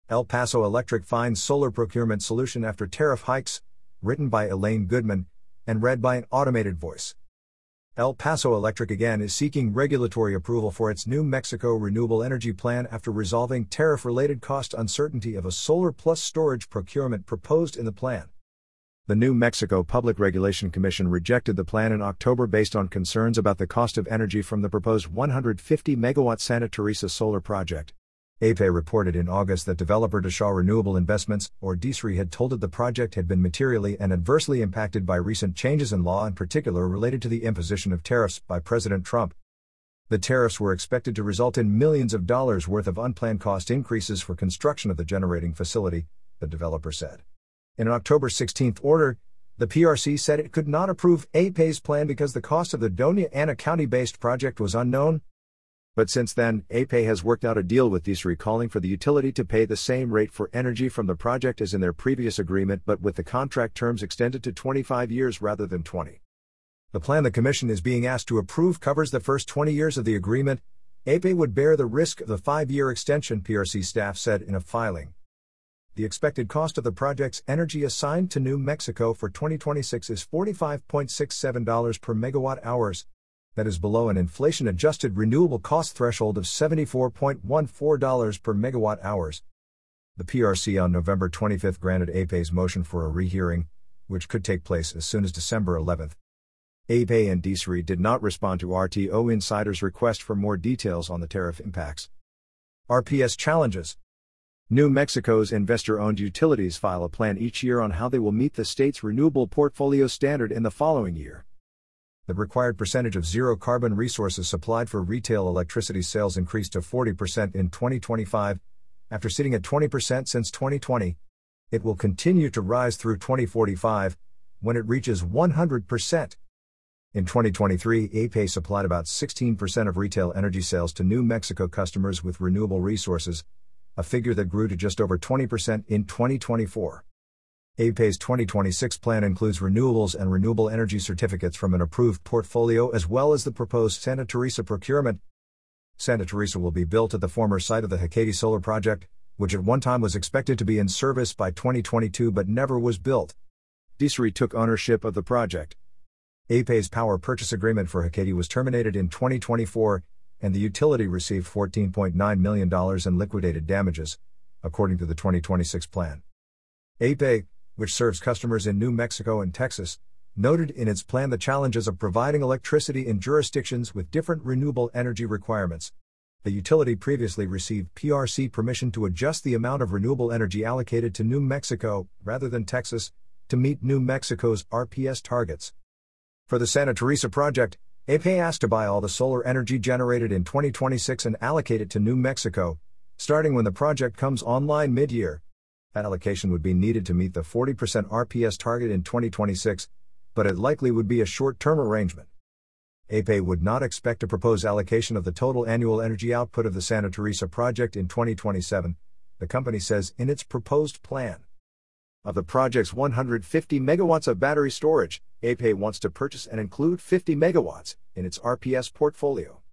El Paso Electric finds solar procurement solution after tariff hikes, written by Elaine Goodman, and read by an automated voice. El Paso Electric again is seeking regulatory approval for its New Mexico renewable energy plan after resolving tariff-related cost uncertainty of a solar plus storage procurement proposed in the plan. The New Mexico Public Regulation Commission rejected the plan in October based on concerns about the cost of energy from the proposed 150-megawatt Santa Teresa solar project. APE reported in August that developer DeShaw Renewable Investments, or DSRE, had told it the project had been materially and adversely impacted by recent changes in law, in particular related to the imposition of tariffs by President Trump. The tariffs were expected to result in millions of dollars worth of unplanned cost increases for construction of the generating facility, the developer said. In an October 16 order, the PRC said it could not approve APE's plan because the cost of the Doña Ana County-based project was unknown. But since then, APE has worked out a deal with DSRE calling for the utility to pay the same rate for energy from the project as in their previous agreement, but with the contract terms extended to 25 years rather than 20. The plan the Commission is being asked to approve covers the first 20 years of the agreement. APE would bear the risk of the 5-year extension, PRC staff said in a filing. The expected cost of the project's energy assigned to New Mexico for 2026 is $45.67 per megawatt hours. That is below an inflation-adjusted renewable cost threshold of $74.14 per megawatt hours. The PRC on November 25 granted APE's motion for a rehearing, which could take place as soon as December 11. APE and DSRE did not respond to RTO Insider's request for more details on the tariff impacts. RPS challenges. New Mexico's investor-owned utilities file a plan each year on how they will meet the state's renewable portfolio standard in the following year. The required percentage of zero-carbon resources supplied for retail electricity sales increased to 40% in 2025, after sitting at 20% since 2020. It will continue to rise through 2045, when it reaches 100%. In 2023, APE supplied about 16% of retail energy sales to New Mexico customers with renewable resources, a figure that grew to just over 20% in 2024. APE's 2026 plan includes renewables and renewable energy certificates from an approved portfolio as well as the proposed Santa Teresa procurement. Santa Teresa will be built at the former site of the Hecate Solar Project, which at one time was expected to be in service by 2022 but never was built. DSRE took ownership of the project. APE's power purchase agreement for Hecate was terminated in 2024, and the utility received $14.9 million in liquidated damages, according to the 2026 plan. APE, which serves customers in New Mexico and Texas, noted in its plan the challenges of providing electricity in jurisdictions with different renewable energy requirements. The utility previously received PRC permission to adjust the amount of renewable energy allocated to New Mexico, rather than Texas, to meet New Mexico's RPS targets. For the Santa Teresa project, APE asked to buy all the solar energy generated in 2026 and allocate it to New Mexico, starting when the project comes online mid-year. That allocation would be needed to meet the 40% RPS target in 2026, but it likely would be a short-term arrangement. APE would not expect to propose allocation of the total annual energy output of the Santa Teresa project in 2027, the company says in its proposed plan. Of the project's 150 megawatts of battery storage, APE wants to purchase and include 50 megawatts in its RPS portfolio.